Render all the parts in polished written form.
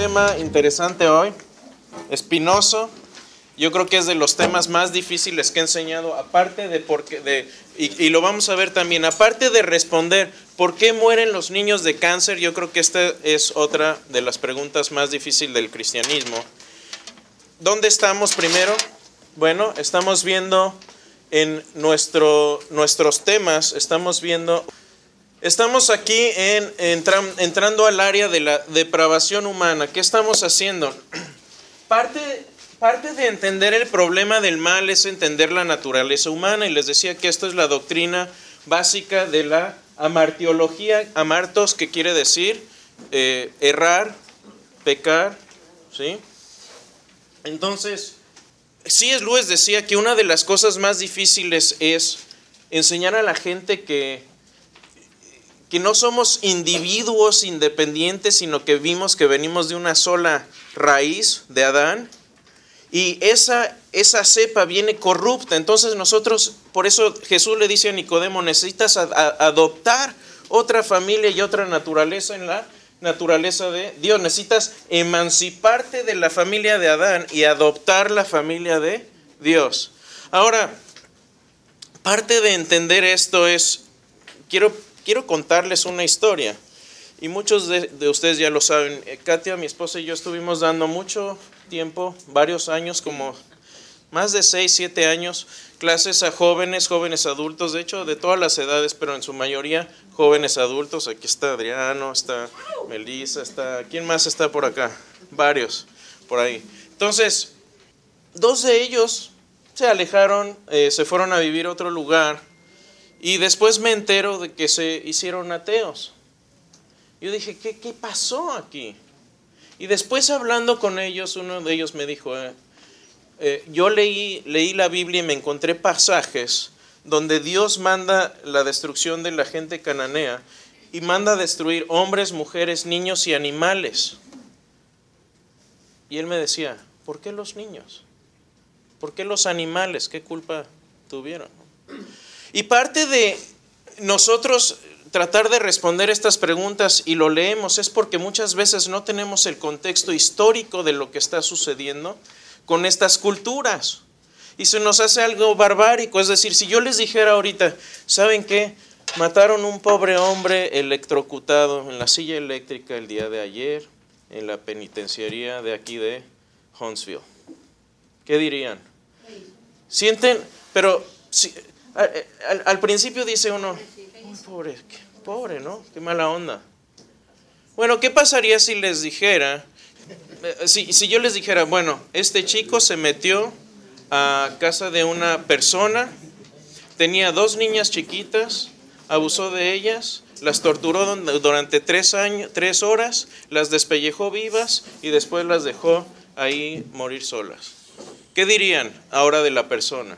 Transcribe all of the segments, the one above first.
tema interesante hoy, espinoso. Yo creo que es de los temas más difíciles que he enseñado, aparte de y lo vamos a ver también, aparte de responder ¿por qué mueren los niños de cáncer? Yo creo que esta es otra de las preguntas más difíciles del cristianismo. ¿Dónde estamos primero? Bueno, estamos viendo en nuestros temas, estamos aquí entrando al área de la depravación humana. ¿Qué estamos haciendo? Parte de entender el problema del mal es entender la naturaleza humana, y les decía que esto es la doctrina básica de la amartiología. Amartos, que quiere decir errar, pecar, ¿sí? Entonces, C.S. Lewis decía que una de las cosas más difíciles es enseñar a la gente que no somos individuos independientes, sino que venimos de una sola raíz de Adán. Y esa cepa viene corrupta. Entonces nosotros, por eso Jesús le dice a Nicodemo, necesitas adoptar otra familia y otra naturaleza en la naturaleza de Dios. Necesitas emanciparte de la familia de Adán y adoptar la familia de Dios. Ahora, parte de entender esto es, quiero contarles una historia. Y muchos de ustedes ya lo saben. Katia, mi esposa, y yo estuvimos dando mucho tiempo, varios años, como más de 6, 7 años, clases a jóvenes adultos, de hecho de todas las edades, pero en su mayoría jóvenes adultos. Aquí está Adriano, está Melissa, ¿quién más está por acá? Varios por ahí. Entonces, 2 de ellos se alejaron, se fueron a vivir a otro lugar, y después me entero de que se hicieron ateos. Yo dije, ¿qué pasó aquí? Y después, hablando con ellos, uno de ellos me dijo, yo leí la Biblia y me encontré pasajes donde Dios manda la destrucción de la gente cananea y manda a destruir hombres, mujeres, niños y animales. Y él me decía, ¿por qué los niños? ¿Por qué los animales? ¿Qué culpa tuvieron? Y parte de nosotros tratar de responder estas preguntas, y lo leemos, es porque muchas veces no tenemos el contexto histórico de lo que está sucediendo con estas culturas. Y se nos hace algo barbárico. Es decir, si yo les dijera ahorita, ¿saben qué? Mataron un pobre hombre electrocutado en la silla eléctrica el día de ayer en la penitenciaría de aquí de Huntsville. ¿Qué dirían? Sienten, pero al principio dice uno, pobre, ¿no? Qué mala onda. Bueno, ¿qué pasaría si les dijera, si yo les dijera, bueno, este chico se metió a casa de una persona, tenía 2 niñas chiquitas, abusó de ellas, las torturó durante 3 horas, las despellejó vivas y después las dejó ahí morir solas? ¿Qué dirían ahora de la persona?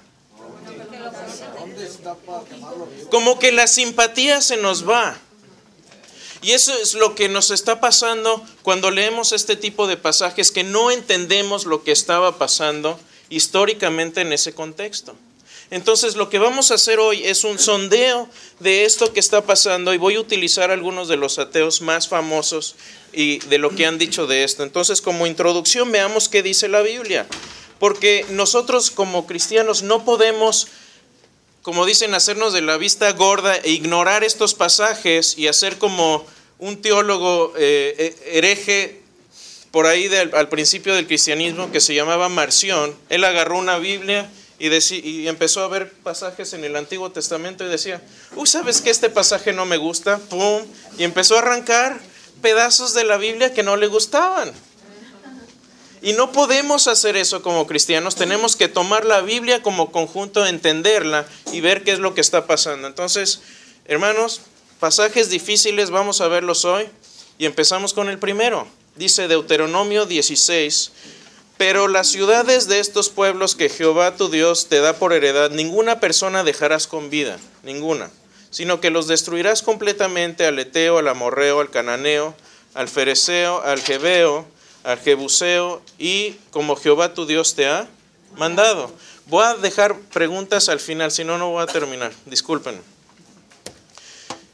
Como que la simpatía se nos va. Y eso es lo que nos está pasando cuando leemos este tipo de pasajes, que no entendemos lo que estaba pasando históricamente en ese contexto. Entonces, lo que vamos a hacer hoy es un sondeo de esto que está pasando, y voy a utilizar algunos de los ateos más famosos y de lo que han dicho de esto. Entonces, como introducción, veamos qué dice la Biblia. Porque nosotros como cristianos no podemos, como dicen, hacernos de la vista gorda e ignorar estos pasajes y hacer como un teólogo hereje por ahí al principio del cristianismo que se llamaba Marción. Él agarró una Biblia y empezó a ver pasajes en el Antiguo Testamento y decía, ¿sabes qué? Este pasaje no me gusta, ¡pum! Y empezó a arrancar pedazos de la Biblia que no le gustaban. Y no podemos hacer eso como cristianos. Tenemos que tomar la Biblia como conjunto, entenderla y ver qué es lo que está pasando. Entonces, hermanos, pasajes difíciles, vamos a verlos hoy. Y empezamos con el primero. Dice Deuteronomio 16, pero las ciudades de estos pueblos que Jehová tu Dios te da por heredad, ninguna persona dejarás con vida, ninguna, sino que los destruirás completamente: al Eteo, al Amorreo, al Cananeo, al Fereceo, al Jebeo, al Jebuseo, y como Jehová tu Dios te ha mandado. Voy a dejar preguntas al final, si no, no voy a terminar. Disculpen.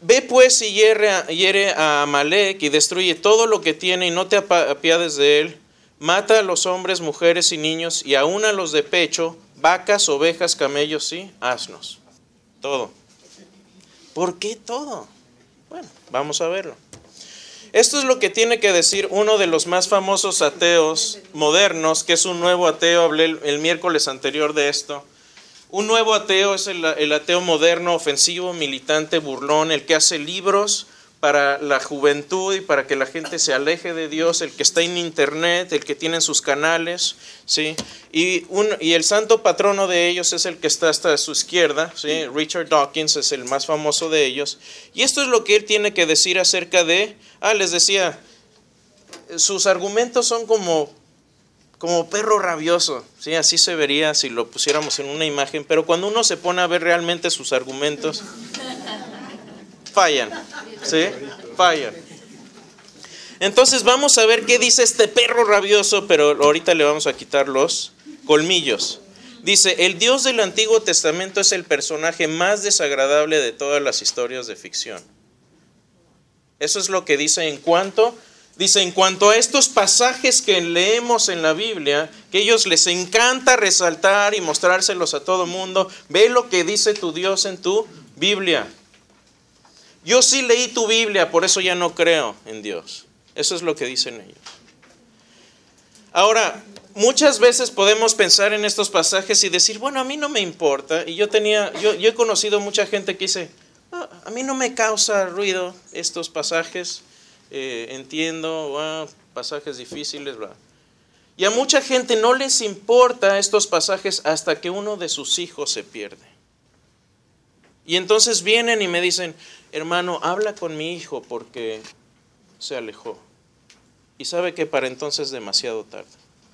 Ve pues y hiere a Amalec y destruye todo lo que tiene y no te apiades de él. Mata a los hombres, mujeres y niños y aún a los de pecho, vacas, ovejas, camellos y asnos. Todo. ¿Por qué todo? Bueno, vamos a verlo. Esto es lo que tiene que decir uno de los más famosos ateos modernos, que es un nuevo ateo. Hablé el miércoles anterior de esto. Un nuevo ateo es el ateo moderno, ofensivo, militante, burlón, el que hace libros para la juventud y para que la gente se aleje de Dios, el que está en internet, el que tiene sus canales, ¿sí? Y el santo patrono de ellos es el que está hasta su izquierda, ¿sí? Richard Dawkins es el más famoso de ellos. Y esto es lo que él tiene que decir acerca de, les decía, sus argumentos son como perro rabioso, ¿sí? Así se vería si lo pusiéramos en una imagen, pero cuando uno se pone a ver realmente sus argumentos, fallan, ¿sí? Fallan. Entonces vamos a ver qué dice este perro rabioso, pero ahorita le vamos a quitar los colmillos. Dice, el Dios del Antiguo Testamento es el personaje más desagradable de todas las historias de ficción. Eso es lo que dice en cuanto a estos pasajes que leemos en la Biblia, que a ellos les encanta resaltar y mostrárselos a todo mundo. Ve lo que dice tu Dios en tu Biblia. Yo sí leí tu Biblia, por eso ya no creo en Dios. Eso es lo que dicen ellos. Ahora, muchas veces podemos pensar en estos pasajes y decir, bueno, a mí no me importa. Y yo he conocido mucha gente que dice, a mí no me causa ruido estos pasajes. Entiendo, pasajes difíciles, bla. Y a mucha gente no les importa estos pasajes hasta que uno de sus hijos se pierde. Y entonces vienen y me dicen, hermano, habla con mi hijo porque se alejó. Y sabe que para entonces es demasiado tarde.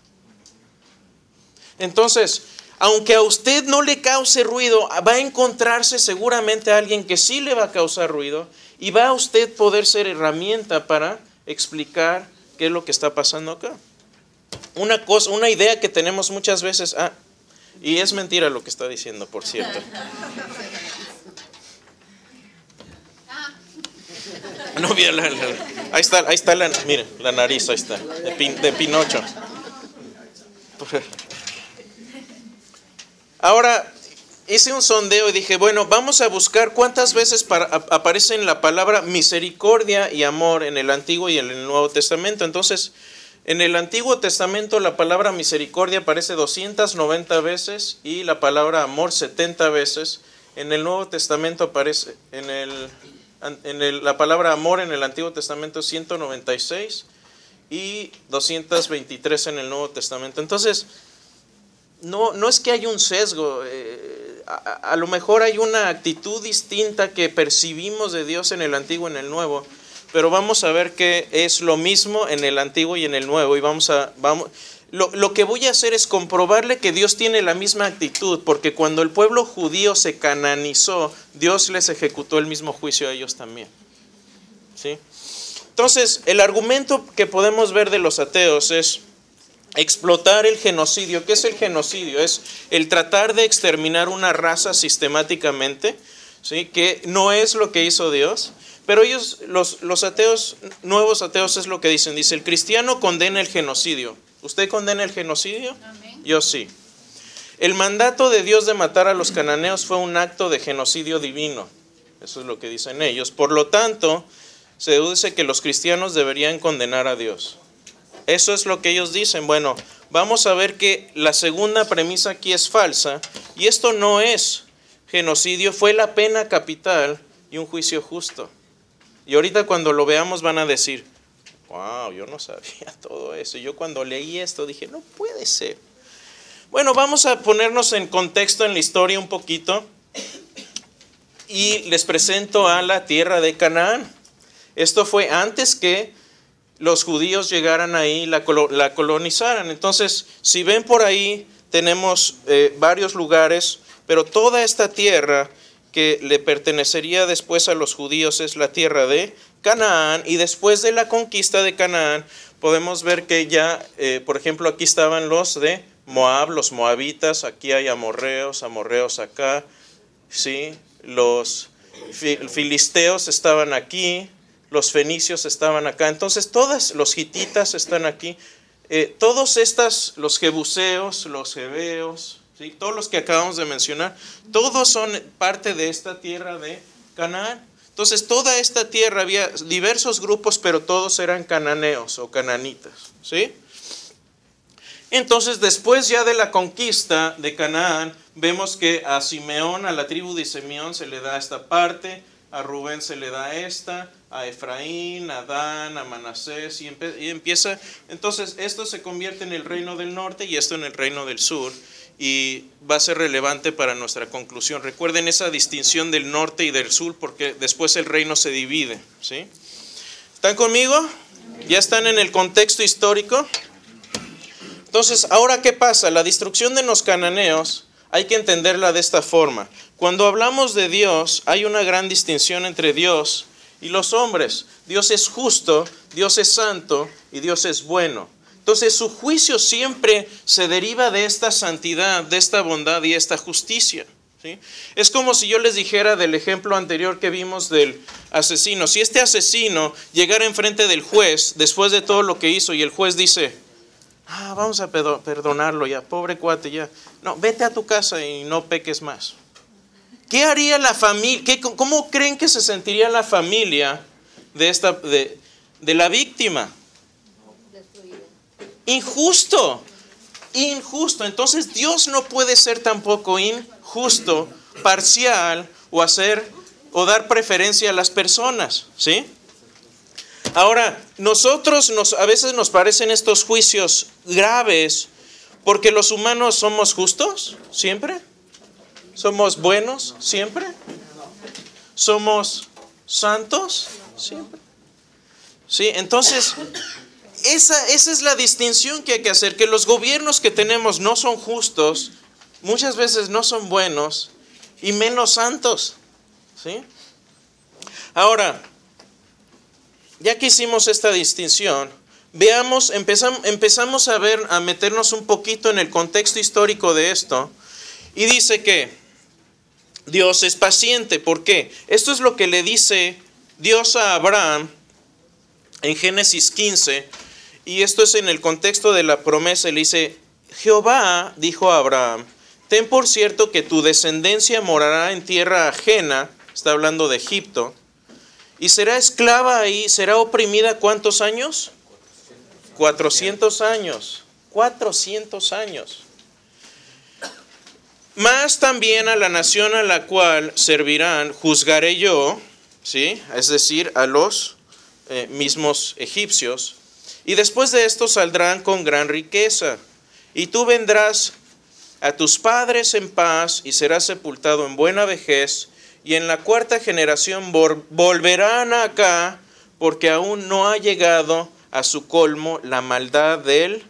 Entonces, aunque a usted no le cause ruido, va a encontrarse seguramente a alguien que sí le va a causar ruido y va a usted poder ser herramienta para explicar qué es lo que está pasando acá. Una idea que tenemos muchas veces, y es mentira lo que está diciendo, por cierto. No, ahí está mire, la nariz, ahí está, de Pinocho. Ahora, hice un sondeo y dije, bueno, vamos a buscar cuántas veces aparecen la palabra misericordia y amor en el Antiguo y en el Nuevo Testamento. Entonces, en el Antiguo Testamento la palabra misericordia aparece 290 veces y la palabra amor 70 veces. En el Nuevo Testamento aparece, la palabra amor en el Antiguo Testamento 196 y 223 en el Nuevo Testamento. Entonces, no es que haya un sesgo, a lo mejor hay una actitud distinta que percibimos de Dios en el Antiguo y en el Nuevo, pero vamos a ver que es lo mismo en el Antiguo y en el Nuevo. Y lo que voy a hacer es comprobarle que Dios tiene la misma actitud, porque cuando el pueblo judío se cananizó, Dios les ejecutó el mismo juicio a ellos también. ¿Sí? Entonces, el argumento que podemos ver de los ateos es explotar el genocidio. ¿Qué es el genocidio? Es el tratar de exterminar una raza sistemáticamente, ¿sí? Que no es lo que hizo Dios. Pero ellos, los ateos, nuevos ateos, es lo que dicen. Dice, el cristiano condena el genocidio. ¿Usted condena el genocidio? Amén. Yo sí. El mandato de Dios de matar a los cananeos fue un acto de genocidio divino. Eso es lo que dicen ellos. Por lo tanto, se deduce que los cristianos deberían condenar a Dios. Eso es lo que ellos dicen. Bueno, vamos a ver que la segunda premisa aquí es falsa. Y esto no es genocidio, fue la pena capital y un juicio justo. Y ahorita cuando lo veamos van a decir, wow, yo no sabía todo eso. Yo cuando leí esto dije, no puede ser. Bueno, vamos a ponernos en contexto en la historia un poquito. Y les presento a la tierra de Canaán. Esto fue antes que los judíos llegaran ahí y la colonizaran. Entonces, si ven por ahí, tenemos varios lugares, pero toda esta tierra que le pertenecería después a los judíos es la tierra de Canaán. Y después de la conquista de Canaán, podemos ver que ya, por ejemplo, aquí estaban los de Moab, los moabitas, aquí hay amorreos acá, ¿sí? Los filisteos estaban aquí, los fenicios estaban acá, entonces todos los hititas están aquí, todos estos, los jebuseos, los heveos, ¿sí? Todos los que acabamos de mencionar, todos son parte de esta tierra de Canaán. Entonces toda esta tierra había diversos grupos, pero todos eran cananeos o cananitas, ¿sí? Entonces después ya de la conquista de Canaán, vemos que a Simeón, a la tribu de Simeón se le da esta parte, a Rubén se le da esta, a Efraín, a Dan, a Manasés, y empieza, entonces esto se convierte en el reino del norte y esto en el reino del sur, y va a ser relevante para nuestra conclusión. Recuerden esa distinción del norte y del sur, porque después el reino se divide, ¿sí? ¿Están conmigo? ¿Ya están en el contexto histórico? Entonces, ¿ahora qué pasa? La destrucción de los cananeos hay que entenderla de esta forma. Cuando hablamos de Dios, hay una gran distinción entre Dios y los hombres. Dios es justo, Dios es santo y Dios es bueno. Entonces, su juicio siempre se deriva de esta santidad, de esta bondad y esta justicia, ¿sí? Es como si yo les dijera del ejemplo anterior que vimos del asesino. Si este asesino llegara enfrente del juez después de todo lo que hizo y el juez dice: vamos a perdonarlo ya, pobre cuate ya. No, vete a tu casa y no peques más. ¿Qué haría la familia? ¿Cómo creen que se sentiría la familia de la víctima? Injusto. Entonces Dios no puede ser tampoco injusto, parcial o dar preferencia a las personas, ¿sí? Ahora, a veces nos parecen estos juicios graves porque los humanos somos justos siempre, somos buenos siempre, somos santos siempre. Sí, entonces esa es la distinción que hay que hacer, que los gobiernos que tenemos no son justos, muchas veces no son buenos y menos santos, ¿sí? Ahora, ya que hicimos esta distinción, empezamos a meternos un poquito en el contexto histórico de esto, y dice que Dios es paciente. ¿Por qué? Esto es lo que le dice Dios a Abraham en Génesis 15, y esto es en el contexto de la promesa. Le dice: Jehová dijo a Abraham: ten por cierto que tu descendencia morará en tierra ajena, está hablando de Egipto, y será esclava ahí, será oprimida, ¿cuántos años? 400 años. 400 años. Más también a la nación a la cual servirán, juzgaré yo, ¿sí? Es decir, a los mismos egipcios. Y después de esto saldrán con gran riqueza. Y tú vendrás a tus padres en paz y serás sepultado en buena vejez. Y en la cuarta generación volverán acá, porque aún no ha llegado a su colmo la maldad del...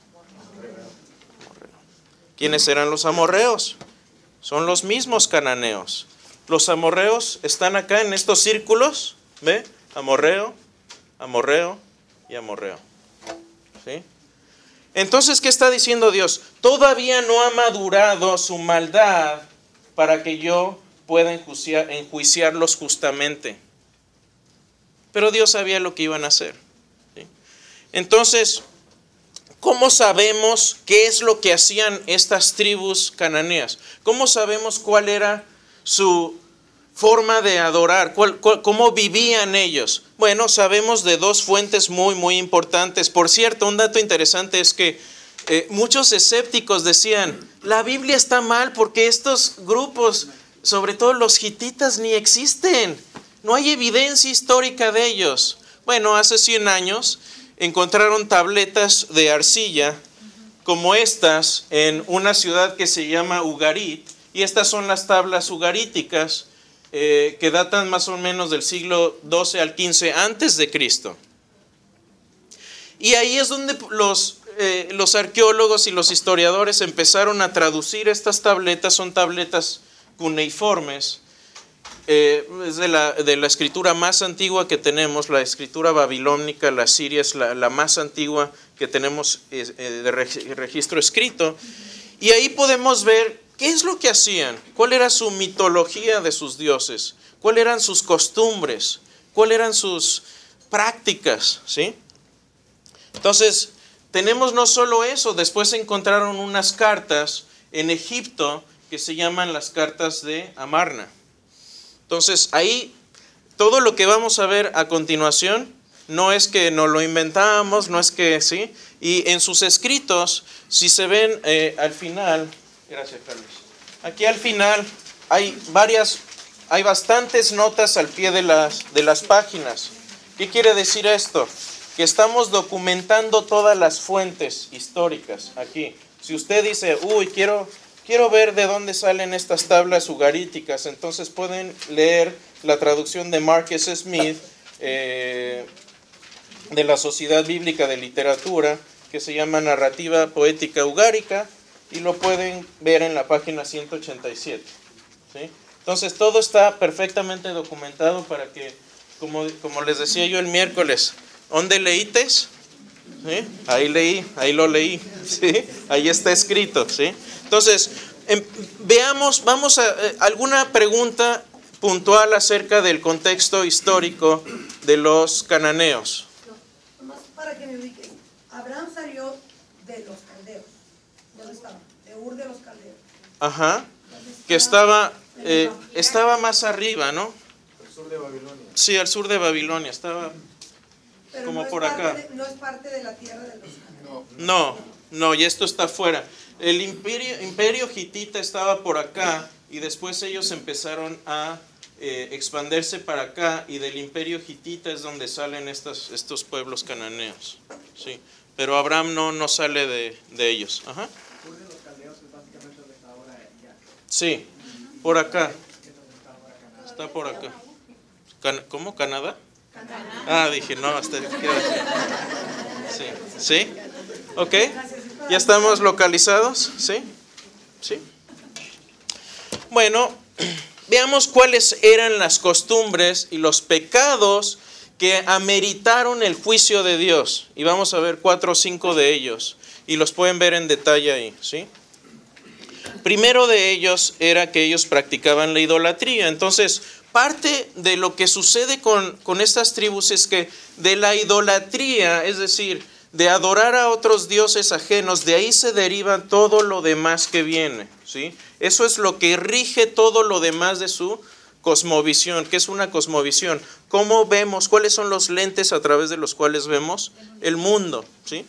¿Quiénes eran los amorreos? Son los mismos cananeos. Los amorreos están acá en estos círculos, ¿ve? Amorreo, amorreo y amorreo, ¿sí? Entonces, ¿qué está diciendo Dios? Todavía no ha madurado su maldad para que yo pueda enjuiciarlos justamente. Pero Dios sabía lo que iban a hacer, ¿sí? Entonces, ¿cómo sabemos qué es lo que hacían estas tribus cananeas? ¿Cómo sabemos cuál era su forma de adorar? ¿Cómo vivían ellos? Bueno, sabemos de dos fuentes muy, muy importantes. Por cierto, un dato interesante es que muchos escépticos decían: la Biblia está mal porque estos grupos, sobre todo los hititas, ni existen. No hay evidencia histórica de ellos. Bueno, hace 100 años encontraron tabletas de arcilla como estas en una ciudad que se llama Ugarit, y estas son las tablas ugaríticas que datan más o menos del siglo XII al XV antes de Cristo. Y ahí es donde los arqueólogos y los historiadores empezaron a traducir estas tabletas. Son tabletas cuneiformes. Es de la escritura más antigua que tenemos, la escritura babilónica, la siria es la más antigua que tenemos de registro escrito. Y ahí podemos ver ¿qué es lo que hacían? ¿Cuál era su mitología de sus dioses? ¿Cuáles eran sus costumbres? ¿Cuáles eran sus prácticas? ¿Sí? Entonces, tenemos no solo eso, después encontraron unas cartas en Egipto que se llaman las cartas de Amarna. Entonces, ahí todo lo que vamos a ver a continuación no es que nos lo inventamos, no es que, ¿sí? Y en sus escritos, si se ven al final, gracias Carlos, aquí al final hay bastantes notas al pie de las páginas. ¿Qué quiere decir esto? Que estamos documentando todas las fuentes históricas aquí. Si usted dice, quiero ver de dónde salen estas tablas ugaríticas, entonces pueden leer la traducción de Mark S. Smith de la Sociedad Bíblica de Literatura, que se llama Narrativa Poética Ugárica, y lo pueden ver en la página 187. ¿Sí? Entonces todo está perfectamente documentado para que, como les decía yo el miércoles, ¿dónde leítes? ¿Sí? Ahí lo leí, ¿sí? Ahí está escrito, ¿sí? Entonces, veamos, vamos a alguna pregunta puntual acerca del contexto histórico de los cananeos. Nomás para que me ubiquen, Abraham salió de los caldeos. ¿Dónde estaba? De Ur de los caldeos. Ajá, que estaba más arriba, ¿no? Al sur de Babilonia. Sí, al sur de Babilonia, estaba Pero como no por acá. No es parte de la tierra de los caldeos. No, y esto está afuera. El imperio hitita estaba por acá y después ellos empezaron a expandirse para acá, y del imperio hitita es donde salen estos pueblos cananeos. Sí, pero Abraham no sale de ellos. Ajá. El sur de los caldeos es básicamente donde está ahora Irak. Sí, por acá. Está Está por acá. ¿Cómo? ¿Canadá? Ah, dije, no, hasta sí. ¿Sí? ¿Ok? ¿Ya estamos localizados? ¿Sí? ¿Sí? Bueno, veamos cuáles eran las costumbres y los pecados que ameritaron el juicio de Dios. Y vamos a ver 4 o 5 de ellos. Y los pueden ver en detalle ahí, ¿sí? Primero de ellos era que ellos practicaban la idolatría. Entonces, parte de lo que sucede con estas tribus es que de la idolatría, es decir, de adorar a otros dioses ajenos, de ahí se deriva todo lo demás que viene, ¿sí? Eso es lo que rige todo lo demás de su cosmovisión. ¿Qué es una cosmovisión? ¿Cómo vemos? ¿Cuáles son los lentes a través de los cuales vemos el mundo? ¿Sí?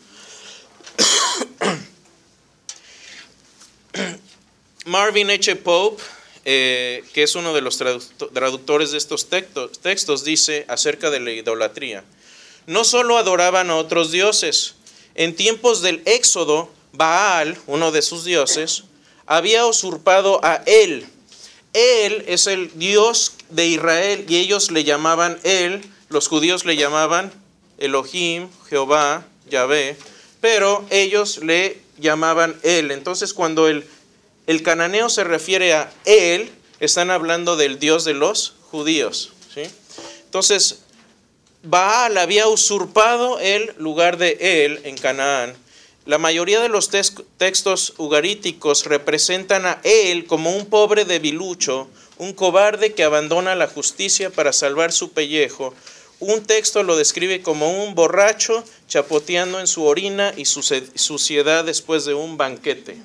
Marvin H. Pope, que es uno de los traductores de estos textos, dice acerca de la idolatría: no solo adoraban a otros dioses. En tiempos del Éxodo, Baal, uno de sus dioses, había usurpado a él. Él es el Dios de Israel y ellos le llamaban él, los judíos le llamaban Elohim, Jehová, Yahvé, pero ellos le llamaban él. Entonces, cuando el cananeo se refiere a él, están hablando del Dios de los judíos, ¿sí? Entonces, Baal había usurpado el lugar de él en Canaán. La mayoría de los textos ugaríticos representan a él como un pobre debilucho, un cobarde que abandona la justicia para salvar su pellejo. Un texto lo describe como un borracho chapoteando en su orina y suciedad después de un banquete.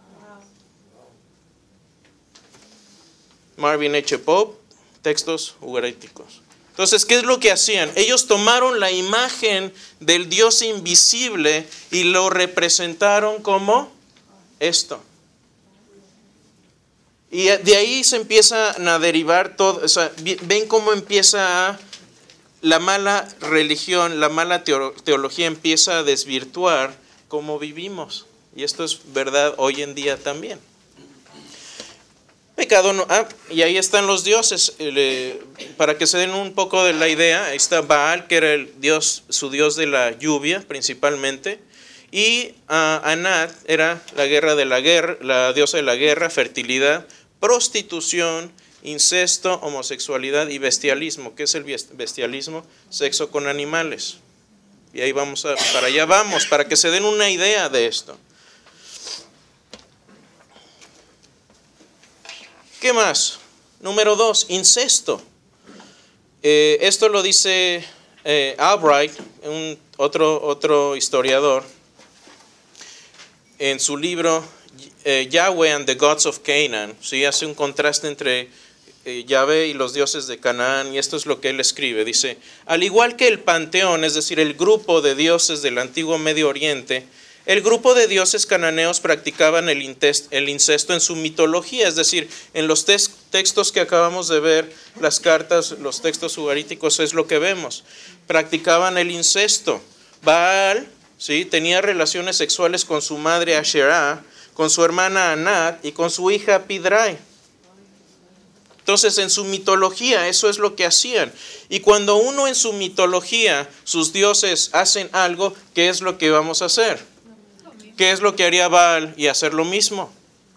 Marvin H. Pope, textos ugaríticos. Entonces, ¿qué es lo que hacían? Ellos tomaron la imagen del Dios invisible y lo representaron como esto. Y de ahí se empiezan a derivar todo. O sea, ven cómo empieza la mala religión, la mala teología empieza a desvirtuar cómo vivimos. Y esto es verdad hoy en día también. Pecado no, y ahí están los dioses, para que se den un poco de la idea. Ahí está Baal, que era el dios, su dios de la lluvia principalmente, y Anat era la diosa de la guerra, fertilidad, prostitución, incesto, homosexualidad y bestialismo. ¿Qué es el bestialismo? Sexo con animales. Y ahí para allá vamos, para que se den una idea de esto. ¿Qué más? Número 2, incesto. Esto lo dice Albright, otro historiador, en su libro Yahweh and the Gods of Canaan. ¿Sí? Hace un contraste entre Yahvé y los dioses de Canaán, y esto es lo que él escribe. Dice, al igual que el panteón, es decir, el grupo de dioses del antiguo Medio Oriente, el grupo de dioses cananeos practicaban el incesto en su mitología, es decir, en los textos que acabamos de ver, las cartas, los textos ugaríticos, es lo que vemos. Practicaban el incesto. Baal, ¿sí?, tenía relaciones sexuales con su madre Asherah, con su hermana Anat y con su hija Pidrai. Entonces, en su mitología, eso es lo que hacían. Y cuando uno en su mitología, sus dioses hacen algo, ¿qué es lo que vamos a hacer? ¿Qué es lo que haría Baal? Y hacer lo mismo.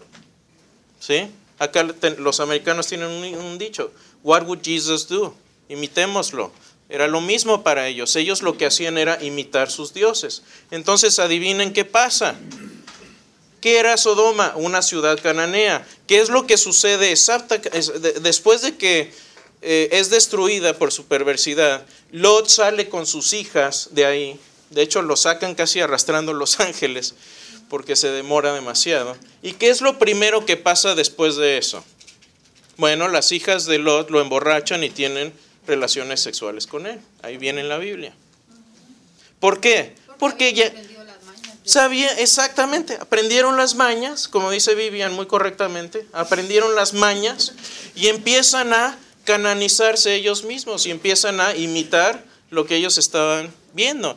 ¿Sí? Acá los americanos tienen un dicho. What would Jesus do? Imitémoslo. Era lo mismo para ellos. Ellos lo que hacían era imitar sus dioses. Entonces, adivinen qué pasa. ¿Qué era Sodoma? Una ciudad cananea. ¿Qué es lo que sucede después de que es destruida por su perversidad? Lot sale con sus hijas de ahí. De hecho, lo sacan casi arrastrando los ángeles porque se demora demasiado. ¿Y qué es lo primero que pasa después de eso? Bueno, las hijas de Lot lo emborrachan y tienen relaciones sexuales con él. Ahí viene en la Biblia. ¿Por qué? Porque ella sabía exactamente, aprendieron las mañas, como dice Vivian muy correctamente, aprendieron las mañas y empiezan a cananizarse ellos mismos y empiezan a imitar lo que ellos estaban viendo.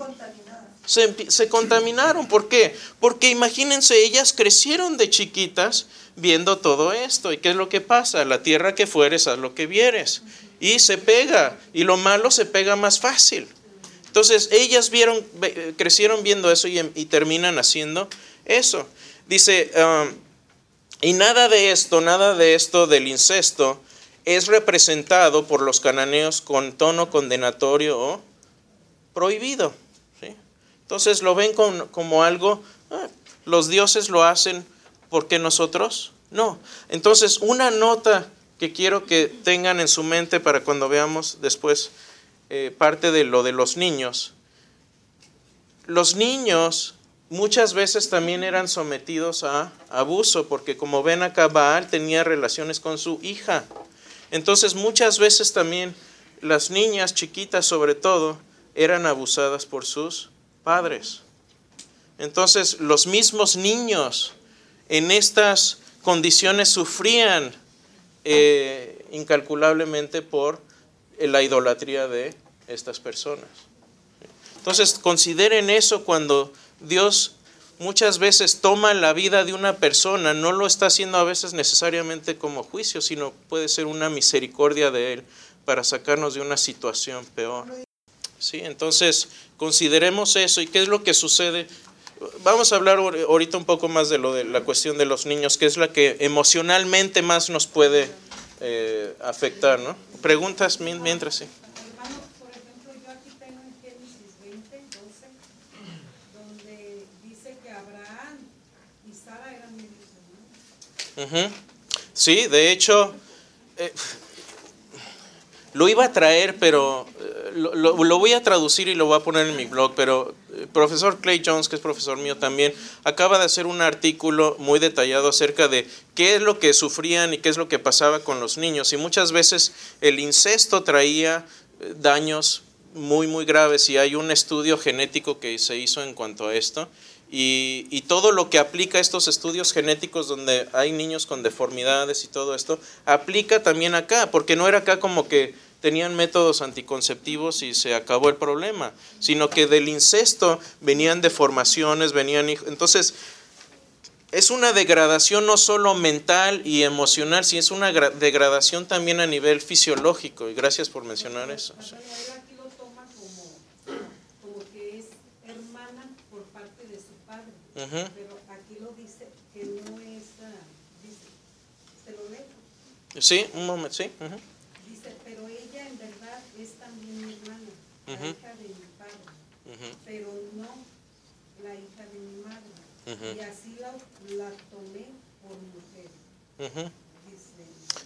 Se contaminaron. ¿Por qué? Porque imagínense, ellas crecieron de chiquitas viendo todo esto. ¿Y qué es lo que pasa? La tierra que fueres, haz lo que vieres. Y se pega. Y lo malo se pega más fácil. Entonces, ellas crecieron viendo eso y terminan haciendo eso. Dice, y nada de esto del incesto es representado por los cananeos con tono condenatorio o prohibido. ¿Sí? Entonces lo ven como algo, los dioses lo hacen, ¿por qué nosotros? No. Entonces una nota que quiero que tengan en su mente para cuando veamos después parte de lo de los niños. Los niños muchas veces también eran sometidos a abuso, porque como ven acá, Baal tenía relaciones con su hija. Entonces muchas veces también las niñas chiquitas sobre todo eran abusadas por sus padres. Entonces los mismos niños en estas condiciones sufrían incalculablemente por la idolatría de estas personas. Entonces consideren eso cuando Dios muchas veces toma la vida de una persona, no lo está haciendo a veces necesariamente como juicio, sino puede ser una misericordia de Él para sacarnos de una situación peor. ¿Sí? Entonces consideremos eso. ¿Y qué es lo que sucede? Vamos a hablar ahorita un poco más de lo de la cuestión de los niños, que es la que emocionalmente más nos puede afectar, ¿no? Preguntas mientras, sí. Hermano, por ejemplo, yo aquí tengo en Génesis 20:12, donde dice que Abraham y Sara eran medios hermanos. Sí, de hecho, lo iba a traer, pero lo voy a traducir y lo voy a poner en mi blog, pero el profesor Clay Jones, que es profesor mío también, acaba de hacer un artículo muy detallado acerca de qué es lo que sufrían y qué es lo que pasaba con los niños. Y muchas veces el incesto traía daños muy, muy graves, y hay un estudio genético que se hizo en cuanto a esto. Y todo lo que aplica a estos estudios genéticos donde hay niños con deformidades y todo esto, aplica también acá, porque no era acá como que tenían métodos anticonceptivos y se acabó el problema, sino que del incesto venían deformaciones, entonces es una degradación no solo mental y emocional, sino es una degradación también a nivel fisiológico, y gracias por mencionar eso. Sí. Él aquí lo toma como que es hermana por parte de su padre, pero aquí lo dice que no es, dice, se lo dejo. Sí, un momento, sí. Dice, pero ella en verdad es también mi hermana, la hija de mi padre, pero no la hija de mi madre. Y así la tomé por mujer. Dice,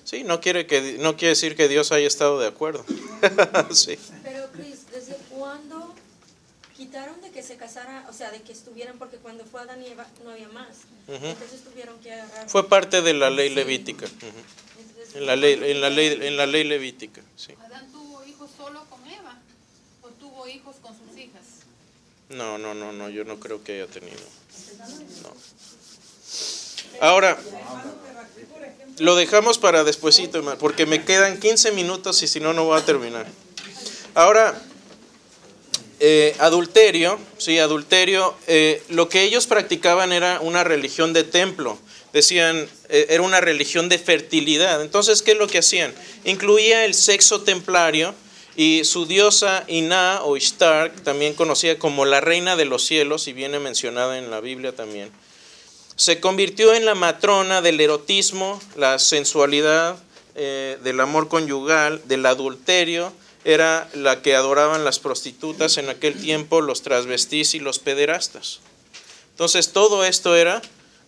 Sí, no quiere decir que Dios haya estado de acuerdo. Sí. Pero Cris, ¿desde cuándo quitaron de que se casara, o sea, de que estuvieran, porque cuando fue Adán y Eva no había más? Entonces tuvieron que agarrar. Fue parte de la ley levítica. Entonces, En la ley levítica, sí. ¿Adán tuvo hijos solo con Eva o tuvo hijos con sus hijas? No, yo no creo que haya tenido. No. Ahora, lo dejamos para despuesito, porque me quedan 15 minutos y si no, no voy a terminar. Ahora, adulterio, lo que ellos practicaban era una religión de templo. Decían, era una religión de fertilidad. Entonces, ¿qué es lo que hacían? Incluía el sexo templario y su diosa Iná o Ishtar, también conocida como la reina de los cielos, y viene mencionada en la Biblia también, se convirtió en la matrona del erotismo, la sensualidad, del amor conyugal, del adulterio. Era la que adoraban las prostitutas en aquel tiempo, los transvestís y los pederastas. Entonces todo esto era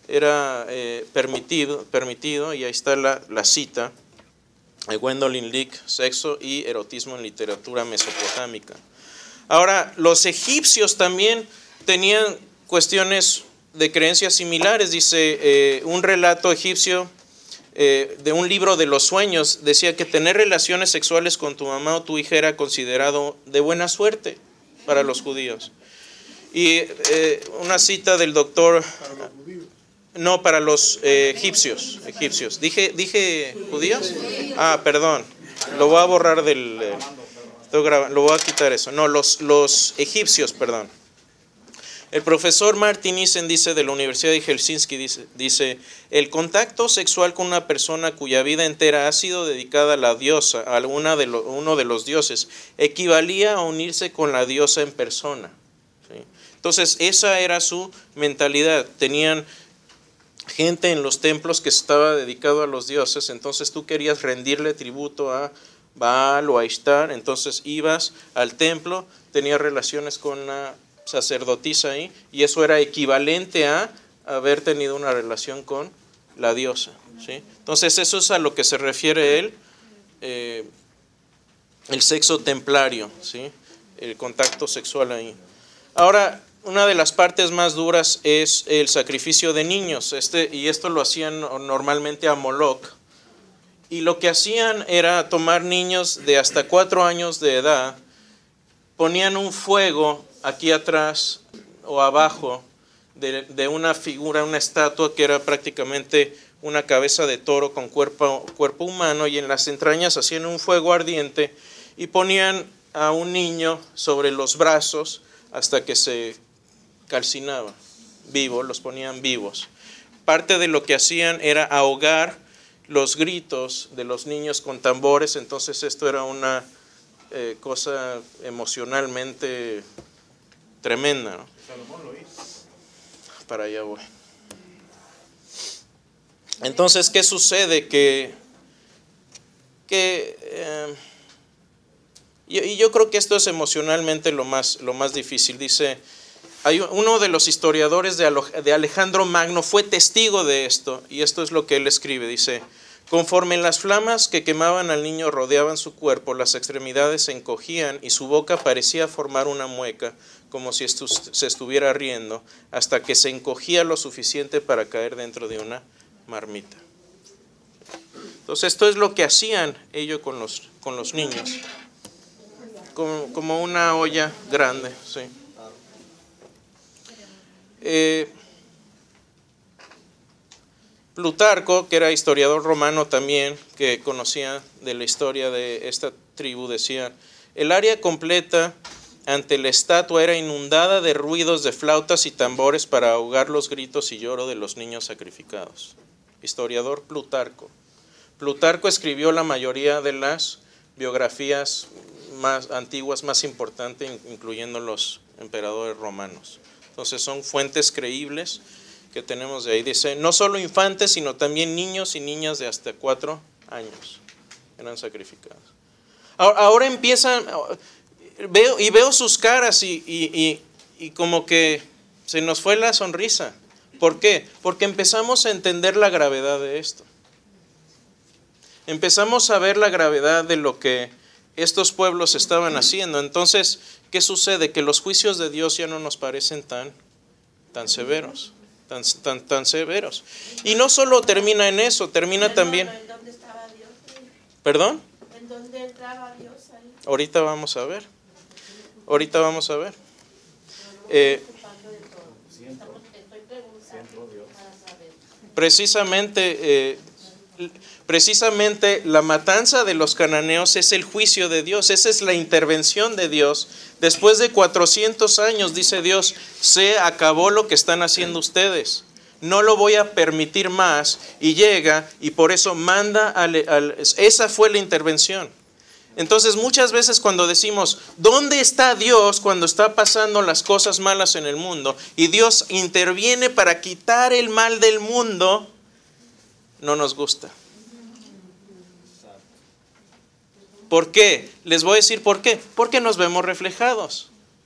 permitido, y ahí está la cita de Gwendolyn Lick, Sexo y erotismo en literatura mesopotámica. Ahora, los egipcios también tenían cuestiones de creencias similares. Dice un relato egipcio de un libro de los sueños, decía que tener relaciones sexuales con tu mamá o tu hija era considerado de buena suerte para los judíos. Y una cita del doctor... No, para los egipcios. ¿Dije judíos? Ah, perdón. Lo voy a borrar lo voy a quitar eso. No, los egipcios, perdón. El profesor Martin Nissen dice de la Universidad de Helsinki, dice, el contacto sexual con una persona cuya vida entera ha sido dedicada a la diosa, a uno de los dioses, equivalía a unirse con la diosa en persona. ¿Sí? Entonces, esa era su mentalidad. Tenían gente en los templos que estaba dedicado a los dioses, entonces tú querías rendirle tributo a Baal o a Ishtar, entonces ibas al templo, tenías relaciones con una sacerdotisa ahí, y eso era equivalente a haber tenido una relación con la diosa, ¿sí? Entonces eso es a lo que se refiere él, el sexo templario, ¿sí? El contacto sexual ahí. Ahora, una de las partes más duras es el sacrificio de niños, y esto lo hacían normalmente a Moloch, y lo que hacían era tomar niños de hasta 4 años de edad, ponían un fuego aquí atrás o abajo de una figura, una estatua que era prácticamente una cabeza de toro con cuerpo humano, y en las entrañas hacían un fuego ardiente y ponían a un niño sobre los brazos hasta que se calcinaba vivo, los ponían vivos. Parte de lo que hacían era ahogar los gritos de los niños con tambores, entonces esto era una cosa emocionalmente tremenda, ¿no? Salomón lo hizo. Para allá voy. Entonces, ¿qué sucede? Y yo creo que esto es emocionalmente lo más difícil. Dice, uno de los historiadores de Alejandro Magno fue testigo de esto, y esto es lo que él escribe. Dice, conforme las flamas que quemaban al niño rodeaban su cuerpo, las extremidades se encogían y su boca parecía formar una mueca, como si se estuviera riendo, hasta que se encogía lo suficiente para caer dentro de una marmita. Entonces esto es lo que hacían ellos con los niños, como una olla grande, sí. Plutarco, que era historiador romano también, que conocía de la historia de esta tribu, decía, el área completa ante la estatua era inundada de ruidos de flautas y tambores para ahogar los gritos y lloro de los niños sacrificados. Historiador Plutarco. Plutarco escribió la mayoría de las biografías más antiguas, más importantes, incluyendo los emperadores romanos. Entonces son fuentes creíbles que tenemos de ahí. Dice, no solo infantes, sino también niños y niñas de hasta 4 años eran sacrificados. Ahora empiezan, veo sus caras y como que se nos fue la sonrisa. ¿Por qué? Porque empezamos a entender la gravedad de esto. empezamos a ver la gravedad de lo que estos pueblos estaban haciendo. Entonces, ¿qué sucede? Que los juicios de Dios ya no nos parecen tan severos, tan severos. Y no solo termina en eso, termina también... ¿En dónde estaba Dios? ¿Perdón? ¿En dónde entraba Dios ahí? Ahorita vamos a ver. Estoy preguntando para saber. Precisamente la matanza de los cananeos es el juicio de Dios, esa es la intervención de Dios. Después de 400 años, dice Dios, se acabó lo que están haciendo ustedes. No lo voy a permitir más. Y llega y por eso manda, esa fue la intervención. Entonces muchas veces cuando decimos, ¿dónde está Dios cuando está pasando las cosas malas en el mundo? Y Dios interviene para quitar el mal del mundo, no nos gusta. ¿Por qué? Les voy a decir por qué. Porque nos vemos reflejados.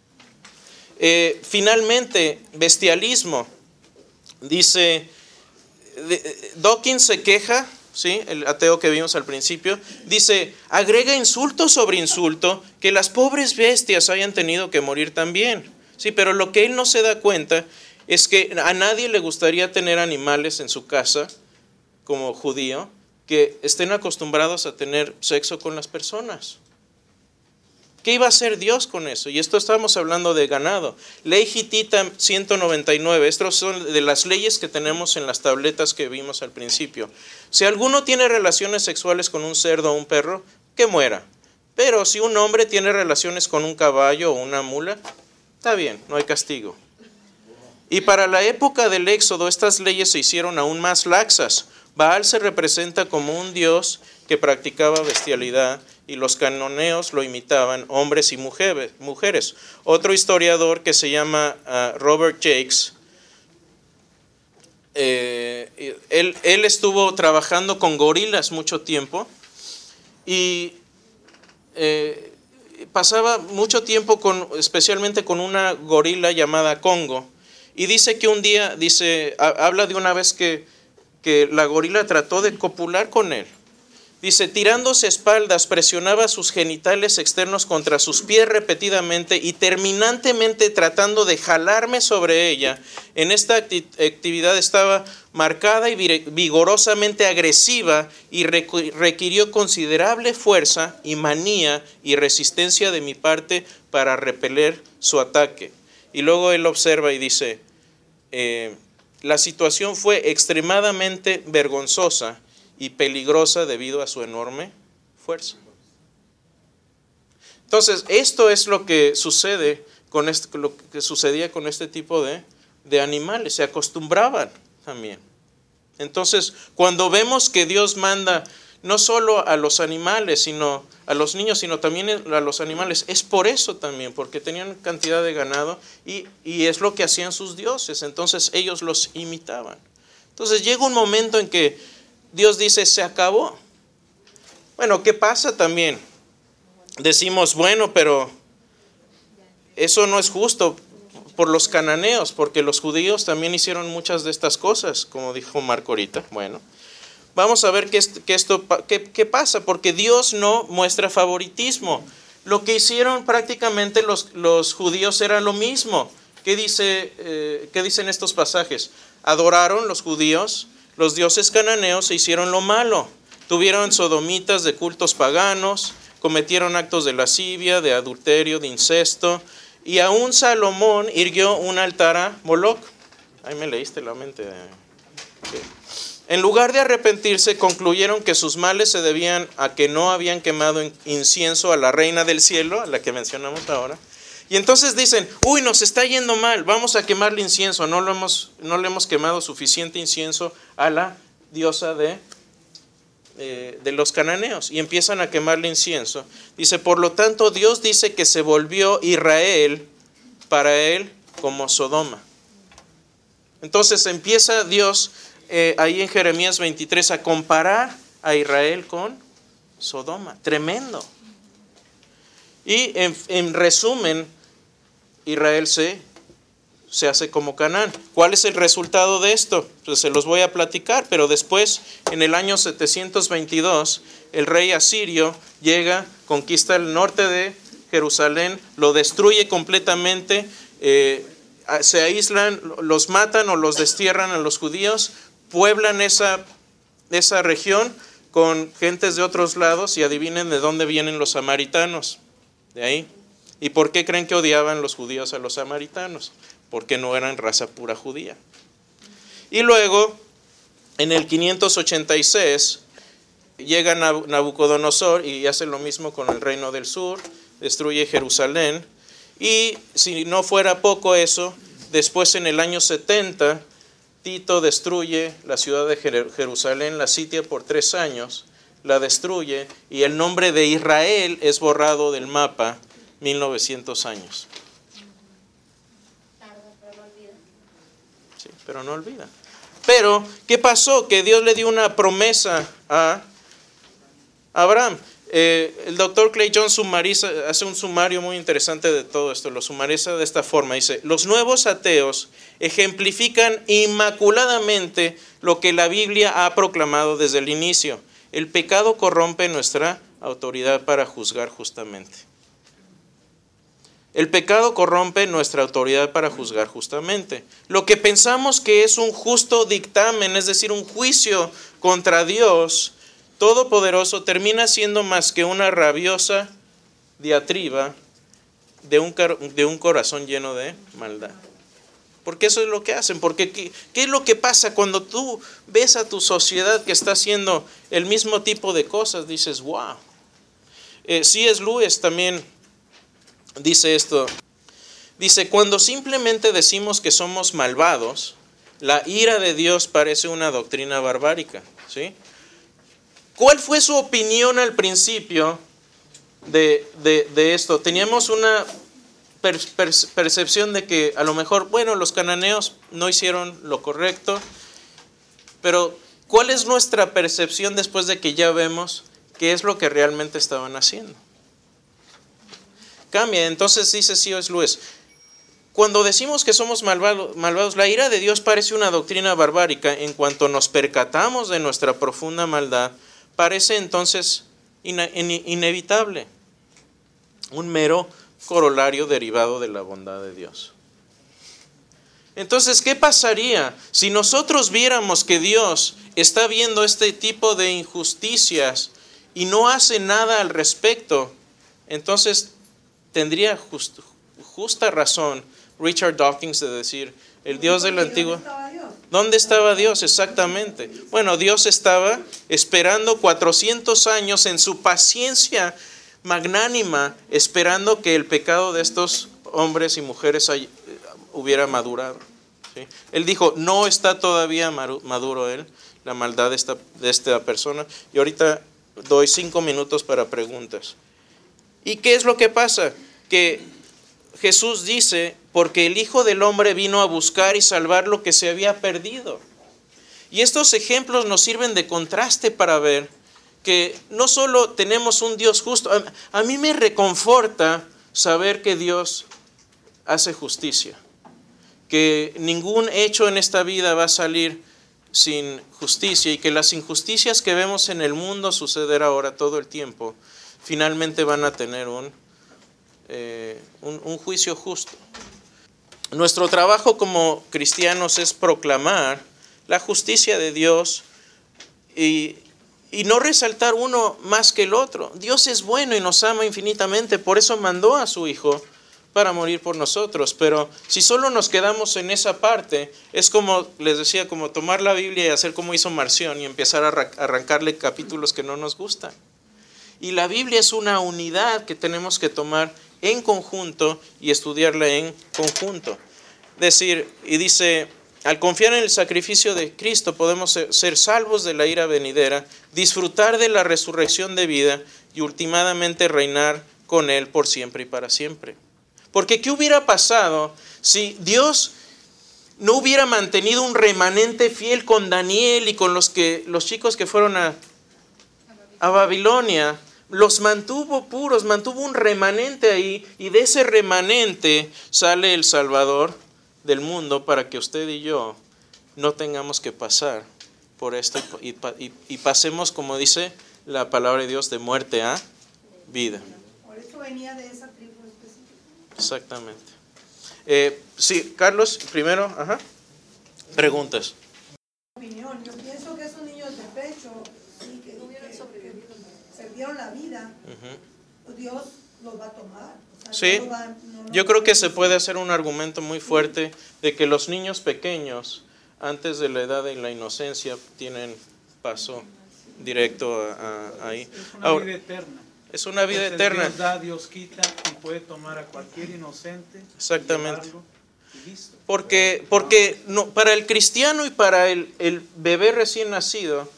Finalmente, bestialismo. Dice, Dawkins se queja, ¿sí? El ateo que vimos al principio, dice, agrega insulto sobre insulto, que las pobres bestias hayan tenido que morir también. Sí, pero lo que él no se da cuenta es que a nadie le gustaría tener animales en su casa, como judío, que estén acostumbrados a tener sexo con las personas. ¿Qué iba a hacer Dios con eso? Y esto estamos hablando de ganado. Ley Hitita 199, estas son de las leyes que tenemos en las tabletas que vimos al principio. Si alguno tiene relaciones sexuales con un cerdo o un perro, que muera. Pero si un hombre tiene relaciones con un caballo o una mula, está bien, no hay castigo. Y para la época del Éxodo, estas leyes se hicieron aún más laxas. Baal se representa como un dios que practicaba bestialidad y los cananeos lo imitaban, hombres y mujeres. Otro historiador que se llama Robert Jakes, él estuvo trabajando con gorilas mucho tiempo y pasaba mucho tiempo especialmente con una gorila llamada Congo. Y dice que un día, habla de una vez que la gorila trató de copular con él. Dice, tirándose espaldas, presionaba sus genitales externos contra sus pies repetidamente y terminantemente tratando de jalarme sobre ella. En esta actividad estaba marcada y vigorosamente agresiva y requirió considerable fuerza y manía y resistencia de mi parte para repeler su ataque. Y luego él observa y dice, la situación fue extremadamente vergonzosa y peligrosa debido a su enorme fuerza. Entonces, esto es lo que sucede lo que sucedía con este tipo de animales, se acostumbraban también. Entonces, cuando vemos que Dios manda no solo a los animales, sino a los niños, sino también a los animales, es por eso también, porque tenían cantidad de ganado y es lo que hacían sus dioses, entonces ellos los imitaban. Entonces llega un momento en que Dios dice, se acabó. Bueno, ¿qué pasa también? Decimos, bueno, pero eso no es justo por los cananeos, porque los judíos también hicieron muchas de estas cosas, como dijo Marco ahorita. Bueno, vamos a ver qué pasa, porque Dios no muestra favoritismo. Lo que hicieron prácticamente los judíos era lo mismo. ¿Qué dicen estos pasajes? Adoraron los judíos los dioses cananeos, se hicieron lo malo. Tuvieron sodomitas de cultos paganos, cometieron actos de lascivia, de adulterio, de incesto, y aún Salomón irguió un altar a Moloc. Ahí me leíste la mente. Okay. En lugar de arrepentirse, concluyeron que sus males se debían a que no habían quemado incienso a la reina del cielo, a la que mencionamos ahora. Y entonces dicen, uy, nos está yendo mal, vamos a quemarle incienso. No le hemos quemado suficiente incienso a la diosa de los cananeos. Y empiezan a quemarle incienso. Dice, por lo tanto, Dios dice que se volvió Israel para él como Sodoma. Entonces empieza Dios ahí en Jeremías 23 a comparar a Israel con Sodoma. Tremendo. Y en resumen, Israel se se hace como Canaán. ¿Cuál es el resultado de esto? Pues se los voy a platicar, pero después, en el año 722, el rey asirio llega, conquista el norte de Jerusalén, lo destruye completamente, se aíslan, los matan o los destierran a los judíos, pueblan esa región con gentes de otros lados y adivinen de dónde vienen los samaritanos, de ahí. ¿Y por qué creen que odiaban los judíos a los samaritanos? Porque no eran raza pura judía. Y luego, en el 586, llega Nabucodonosor y hace lo mismo con el reino del sur, destruye Jerusalén. Y si no fuera poco eso, después en el año 70, Tito destruye la ciudad de Jerusalén, la sitia por 3 años, la destruye y el nombre de Israel es borrado del mapa 1900 años. Sí, pero no olvida. Pero, ¿qué pasó? Que Dios le dio una promesa a Abraham. El doctor Clay John hace un sumario muy interesante de todo esto, lo sumariza de esta forma, dice: los nuevos ateos ejemplifican inmaculadamente lo que la Biblia ha proclamado desde el inicio: el pecado corrompe nuestra autoridad para juzgar justamente. El pecado corrompe nuestra autoridad para juzgar justamente. Lo que pensamos que es un justo dictamen, es decir, un juicio contra Dios Todopoderoso, termina siendo más que una rabiosa diatriba de un corazón lleno de maldad. Porque eso es lo que hacen. Porque ¿qué es lo que pasa cuando tú ves a tu sociedad que está haciendo el mismo tipo de cosas? Dices, wow. C.S. Lewis también dice esto. Dice, cuando simplemente decimos que somos malvados, la ira de Dios parece una doctrina barbárica, ¿sí? ¿Cuál fue su opinión al principio de esto? Teníamos una percepción de que a lo mejor, bueno, los cananeos no hicieron lo correcto, pero ¿cuál es nuestra percepción después de que ya vemos qué es lo que realmente estaban haciendo? Cambia. Entonces dice C.S. Lewis, cuando decimos que somos malvados, la ira de Dios parece una doctrina barbárica. En cuanto nos percatamos de nuestra profunda maldad, parece entonces inevitable, un mero corolario derivado de la bondad de Dios. Entonces, ¿qué pasaría si nosotros viéramos que Dios está viendo este tipo de injusticias y no hace nada al respecto? Entonces, tendría justa razón Richard Dawkins de decir, el Dios del Antiguo... ¿Dónde estaba Dios? Exactamente. Bueno, Dios estaba esperando 400 años en su paciencia magnánima, esperando que el pecado de estos hombres y mujeres hubiera madurado, ¿sí? Él dijo, no está todavía maduro la maldad de esta persona. Y ahorita doy 5 minutos para preguntas. ¿Y qué es lo que pasa? Que Jesús dice, porque el Hijo del Hombre vino a buscar y salvar lo que se había perdido. Y estos ejemplos nos sirven de contraste para ver que no solo tenemos un Dios justo, a mí me reconforta saber que Dios hace justicia, que ningún hecho en esta vida va a salir sin justicia y que las injusticias que vemos en el mundo suceder ahora todo el tiempo, finalmente van a tener un juicio justo. Nuestro trabajo como cristianos es proclamar la justicia de Dios y no resaltar uno más que el otro. Dios es bueno y nos ama infinitamente, por eso mandó a su Hijo para morir por nosotros. Pero si solo nos quedamos en esa parte, es como, les decía, como tomar la Biblia y hacer como hizo Marción y empezar a arrancarle capítulos que no nos gustan. Y la Biblia es una unidad que tenemos que tomar en conjunto y estudiarla en conjunto. Dice, al confiar en el sacrificio de Cristo podemos ser salvos de la ira venidera, disfrutar de la resurrección de vida y últimamente reinar con Él por siempre y para siempre. Porque ¿qué hubiera pasado si Dios no hubiera mantenido un remanente fiel con Daniel y con los chicos que fueron a Babilonia? Los mantuvo puros, mantuvo un remanente ahí, y de ese remanente sale el Salvador del mundo para que usted y yo no tengamos que pasar por esto y pasemos, como dice la palabra de Dios, de muerte a vida. Por eso venía de esa tribu específica. Exactamente. Sí, Carlos, primero, preguntas. Opinión, yo pienso que esos niños de pecho, sí, que perdieron la vida, Dios los va a tomar. O sea, Sí, yo creo que se puede hacer un argumento muy fuerte de que los niños pequeños, antes de la edad de la inocencia, tienen paso directo ahí. Es una Ahora, vida eterna. es una vida Entonces, eterna. Dios da, Dios quita y puede tomar a cualquier inocente. Exactamente. Llevarlo y listo. Porque no, para el cristiano y para el bebé recién nacido,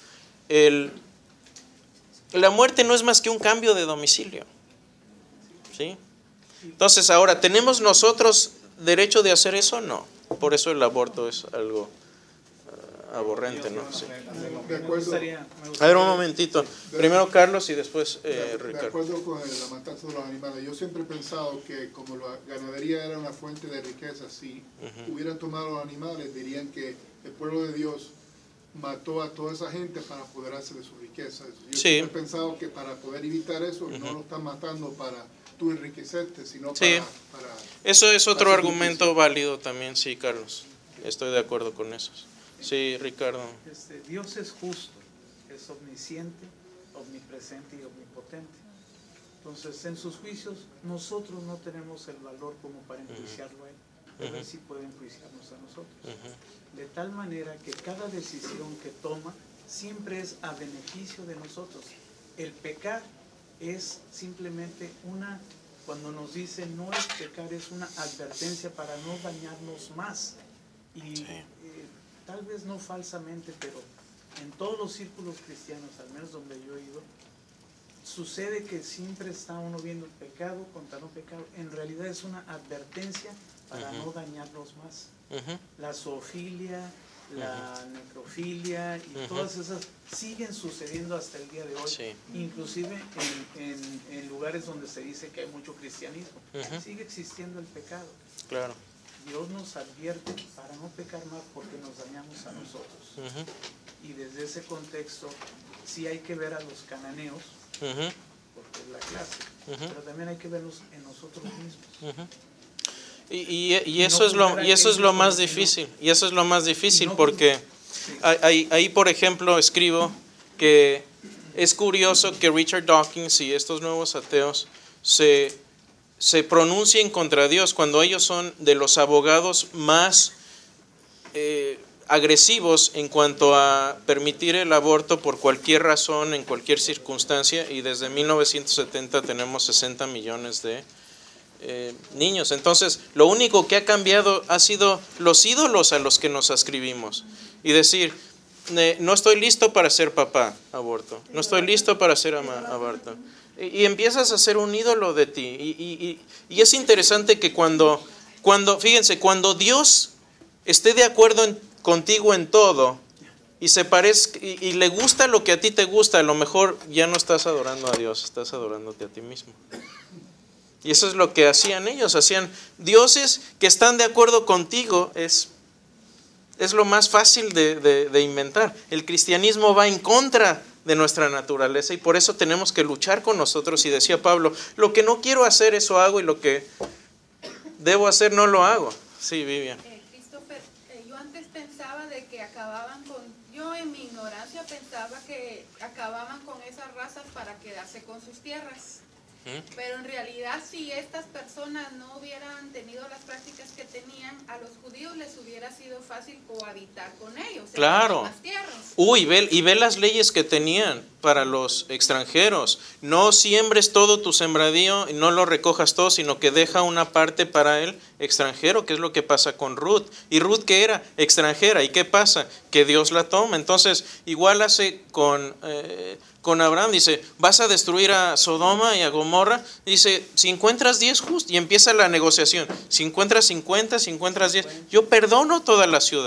la muerte no es más que un cambio de domicilio. ¿Sí? Entonces ahora, ¿tenemos nosotros derecho de hacer eso? No. Por eso el aborto es algo aborrente, ¿no? Sí. Me gustaría A ver, un momentito. Primero Carlos y después De Ricardo. acuerdo con la matanza de los animales, yo siempre he pensado que como la ganadería era una fuente de riqueza, si hubieran tomado los animales, dirían que el pueblo de Dios mató a toda esa gente para apoderarse de sus riquezas. Yo Sí. siempre he pensado que para poder evitar eso, no lo están matando para tú enriquecerte, sino Sí. para Eso es otro para argumento válido también, sí, Carlos. Estoy de acuerdo con esos. Sí, Ricardo. Dios es justo, es omnisciente, omnipresente y omnipotente. Entonces, en sus juicios, nosotros no tenemos el valor como para enjuiciarlo a él, pero él sí puede enjuiciarnos a nosotros. De tal manera que cada decisión que toma siempre es a beneficio de nosotros. El pecar es simplemente cuando nos dice no es pecar, es una advertencia para no dañarnos más. Y tal vez no falsamente, pero en todos los círculos cristianos, al menos donde yo he ido, sucede que siempre está uno viendo el pecado contra no pecado. En realidad es una advertencia para no dañarnos más. La zoofilia, la necrofilia y todas esas siguen sucediendo hasta el día de hoy. Sí. Inclusive en lugares donde se dice que hay mucho cristianismo. Sigue existiendo el pecado. Claro. Dios nos advierte para no pecar más porque nos dañamos a nosotros. Y desde ese contexto sí hay que ver a los cananeos, porque es la clase, pero también hay que verlos en nosotros mismos. Y eso es lo más difícil. Y eso es lo más difícil porque ahí, por ejemplo, escribo que es curioso que Richard Dawkins y estos nuevos ateos se pronuncien contra Dios cuando ellos son de los abogados más agresivos en cuanto a permitir el aborto por cualquier razón, en cualquier circunstancia, y desde 1970 tenemos 60 millones de niños. Entonces, lo único que ha cambiado ha sido los ídolos a los que nos ascribimos y decir, no estoy listo para ser papá, aborto, no estoy listo para ser aborto. Y empiezas a ser un ídolo de ti. Y es interesante que cuando fíjense, cuando Dios esté de acuerdo contigo en todo y se parezca y le gusta lo que a ti te gusta, a lo mejor ya no estás adorando a Dios, estás adorándote a ti mismo. Y eso es lo que hacían ellos, hacían dioses que están de acuerdo contigo, es lo más fácil de inventar. El cristianismo va en contra de nuestra naturaleza y por eso tenemos que luchar con nosotros. Y decía Pablo, lo que no quiero hacer, eso hago, y lo que debo hacer, no lo hago. Sí, Vivian. Christopher, yo antes pensaba de que yo en mi ignorancia pensaba que acababan con esas razas para quedarse con sus tierras. Pero en realidad, si estas personas no hubieran tenido las prácticas que tenían, a los judíos les hubiera sido fácil cohabitar con ellos. Claro. Las tierras. Ve las leyes que tenían para los extranjeros. No siembres todo tu sembradío y no lo recojas todo, sino que deja una parte para el extranjero, que es lo que pasa con Ruth. Y Ruth, que era extranjera, ¿y qué pasa? Que Dios la toma. Entonces, igual hace con Abraham, dice, vas a destruir a Sodoma y a Gomorra. Dice, si encuentras 10 justos, y empieza la negociación. Si encuentras 50, si encuentras 10, yo perdono toda la ciudad.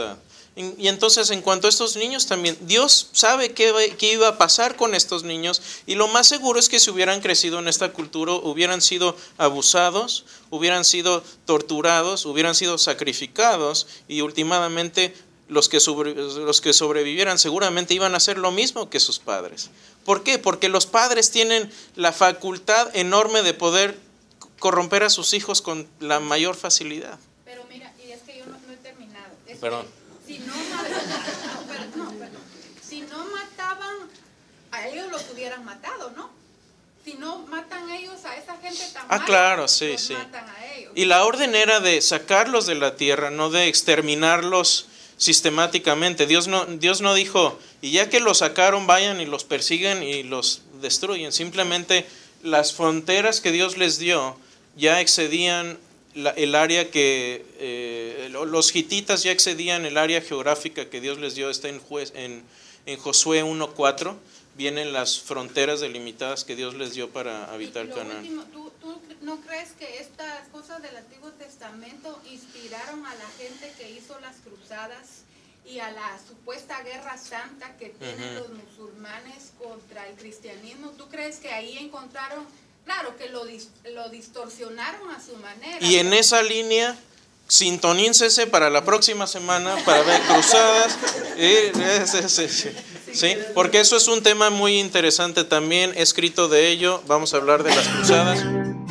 Y entonces, en cuanto a estos niños también, Dios sabe qué iba a pasar con estos niños, y lo más seguro es que si hubieran crecido en esta cultura, hubieran sido abusados, hubieran sido torturados, hubieran sido sacrificados, y últimamente los que sobrevivieran seguramente iban a hacer lo mismo que sus padres. ¿Por qué? Porque los padres tienen la facultad enorme de poder corromper a sus hijos con la mayor facilidad. Pero mira, y es que yo no he terminado. Es Perdón. Que si no mataban a ellos, los hubieran matado, ¿no? Si no matan ellos a esa gente tan mala, claro, sí, los sí. matan a ellos. Y la orden era de sacarlos de la tierra, no de exterminarlos sistemáticamente. Dios no dijo, y ya que los sacaron, vayan y los persiguen y los destruyen. Simplemente las fronteras que Dios les dio ya excedían el área que los hititas ya excedían el área geográfica que Dios les dio. Está en Josué 1:4 vienen las fronteras delimitadas que Dios les dio para habitar Canaán. Último, ¿tú no crees que estas cosas del Antiguo Testamento inspiraron a la gente que hizo las cruzadas y a la supuesta guerra santa que tienen los musulmanes contra el cristianismo? ¿Tú crees que ahí encontraron, claro, que lo distorsionaron a su manera? Y en esa línea, sintonícese para la próxima semana para ver cruzadas. Sí, porque eso es un tema muy interesante también, he escrito de ello, vamos a hablar de las cruzadas.